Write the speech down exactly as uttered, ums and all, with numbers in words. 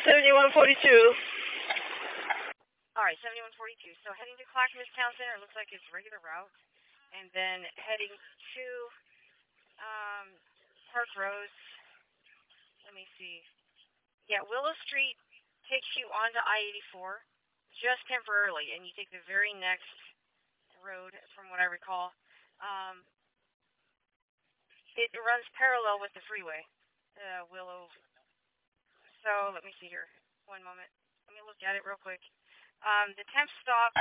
seventy-one forty-two. All right, seventy-one forty-two. So heading to Clackamas Town Center, looks like it's regular route. And then heading to um, Park Rose. Let me see. Yeah, Willow Street takes you onto I eighty-four just temporarily, and you take the very next road, from what I recall. Um, it runs parallel with the freeway, uh, Willow. So let me see here. One moment. Let me look at it real quick. Um, the temp stop